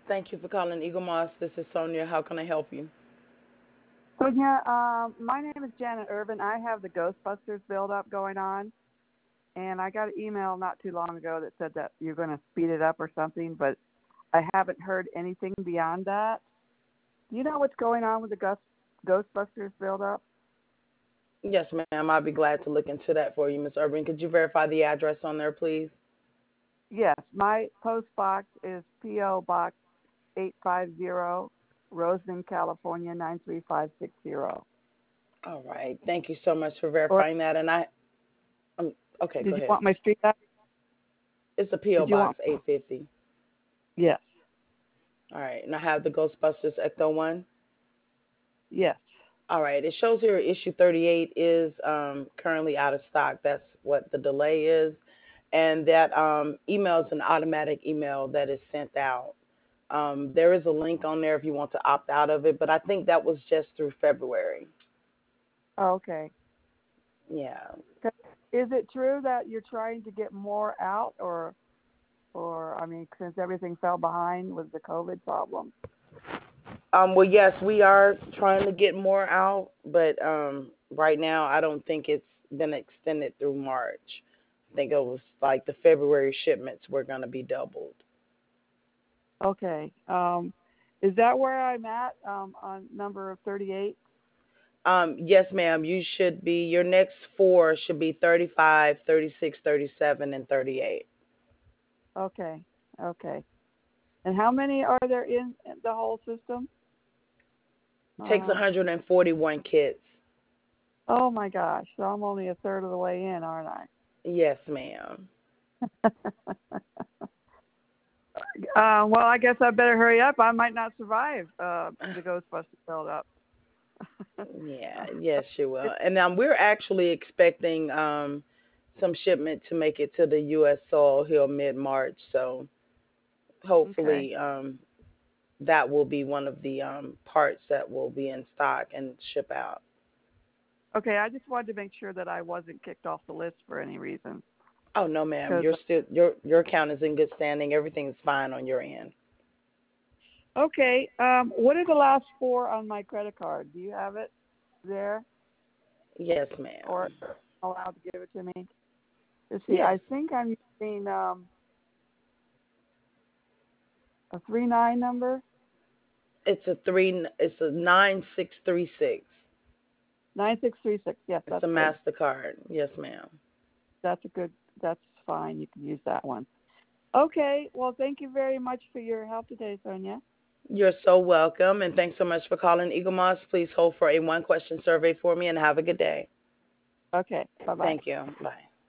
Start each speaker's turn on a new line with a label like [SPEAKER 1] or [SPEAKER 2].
[SPEAKER 1] Thank you for calling Eagle Moss. This is Sonia. How can I help you?
[SPEAKER 2] Sonia, my name is Janet Irvin. I have the Ghostbusters build-up going on, and I got an email not too long ago that said that you're going to speed it up or something, but I haven't heard anything beyond that. Do you know what's going on with the Ghostbusters build-up?
[SPEAKER 1] Yes, ma'am. I'll be glad to look into that for you, Miss Urban. Could you verify the address on there, please?
[SPEAKER 2] Yes, my post box is P.O. Box 850, Roseland, California, 93560.
[SPEAKER 1] All right. Thank you so much for
[SPEAKER 2] Or
[SPEAKER 1] verifying that. And okay, go
[SPEAKER 2] did you
[SPEAKER 1] ahead.
[SPEAKER 2] want my street address?
[SPEAKER 1] It's a P.O.
[SPEAKER 2] Did you
[SPEAKER 1] Box
[SPEAKER 2] want?
[SPEAKER 1] 850.
[SPEAKER 2] Yes,
[SPEAKER 1] All right. And I have the Ghostbusters Ecto 1.
[SPEAKER 2] yes.
[SPEAKER 1] All right. It shows here issue 38 is currently out of stock. That's what the delay is. And that email is an automatic email that is sent out. There is a link on there if you want to opt out of it, but I think that was just through February.
[SPEAKER 2] Oh, okay.
[SPEAKER 1] Yeah.
[SPEAKER 2] Is it true that you're trying to get more out, or I mean, since everything fell behind with the COVID problem?
[SPEAKER 1] Well, yes, we are trying to get more out, but right now I don't think it's been extended through March. I think it was like the February shipments were going to be doubled.
[SPEAKER 2] Okay. Is that where I'm at on number 38?
[SPEAKER 1] Yes, ma'am. You should be. Your next four should be 35, 36, 37, and 38.
[SPEAKER 2] Okay. Okay. And how many are there in the whole system?
[SPEAKER 1] It takes 141 kits.
[SPEAKER 2] Oh my gosh! So I'm only a third of the way in, aren't I?
[SPEAKER 1] Yes, ma'am.
[SPEAKER 2] Well, I guess I better hurry up. I might not survive the Ghostbusters build up.
[SPEAKER 1] Yeah, yes, you will. And we're actually expecting some shipment to make it to the U.S. soil here mid-March. So
[SPEAKER 2] Okay.
[SPEAKER 1] hopefully that will be one of the parts that will be in stock and ship out.
[SPEAKER 2] Okay. I just wanted to make sure that I wasn't kicked off the list for any reason.
[SPEAKER 1] Oh no, ma'am.
[SPEAKER 2] Because
[SPEAKER 1] You're still your account is in good standing. Everything's fine on your end.
[SPEAKER 2] okay. What are the last four on my credit card? Do you have it there,
[SPEAKER 1] Yes, ma'am.
[SPEAKER 2] or allowed to give it to me? Let's see.
[SPEAKER 1] Yes.
[SPEAKER 2] I think I'm using a 39 number.
[SPEAKER 1] It's a 9636.
[SPEAKER 2] 9636. Yes,
[SPEAKER 1] It's
[SPEAKER 2] that's
[SPEAKER 1] a
[SPEAKER 2] good.
[SPEAKER 1] Mastercard. Yes, ma'am.
[SPEAKER 2] That's a good. That's fine. You can use that one. Okay. Well, thank you very much for your help today, Sonia.
[SPEAKER 1] You're so welcome, and thanks so much for calling Eagle Moss. Please hold for a one-question survey for me, and have a good day.
[SPEAKER 2] Okay. Bye bye.
[SPEAKER 1] Thank you. Bye.